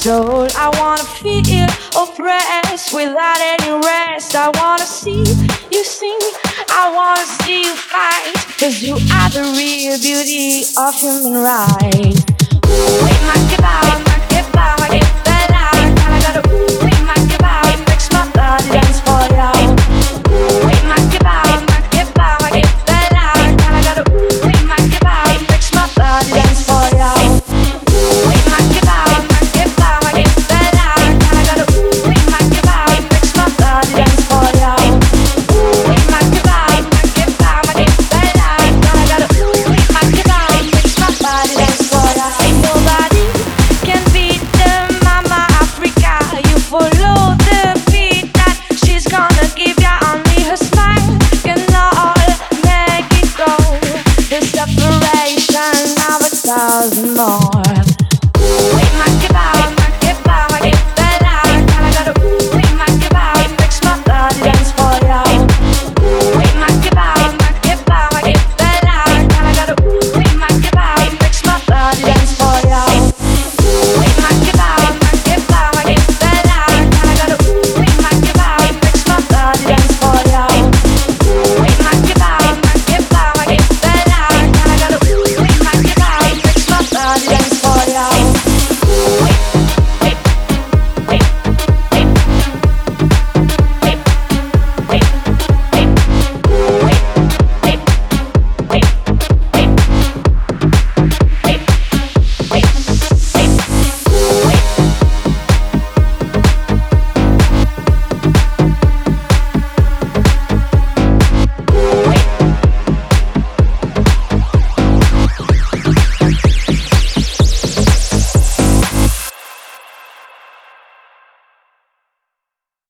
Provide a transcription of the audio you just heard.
control. I wanna feel oppressed without any rest. I wanna see you sing, I wanna see you fight, 'cause you are the real beauty of human rights. Ooh, it might give out, might give out, might give that out. I gotta ooh, it might give out, it makes my body dance for you. Ooh, it might give out, might give out, might give that out. I gotta ooh, it might give out, it makes my body dance for you. Ooh, it might give out, might give out, might give that out. I gotta ooh, it might give out, it makes my body dance for you. Ooh, it might give out, might give out, might give that out. I gotta ooh, it might give out, it makes my body dance for you. Ain't nobody can beat the Mama Africa. You follow the beat that she's gonna give ya. Only her smile can all make it go. The separation of 1,000 more.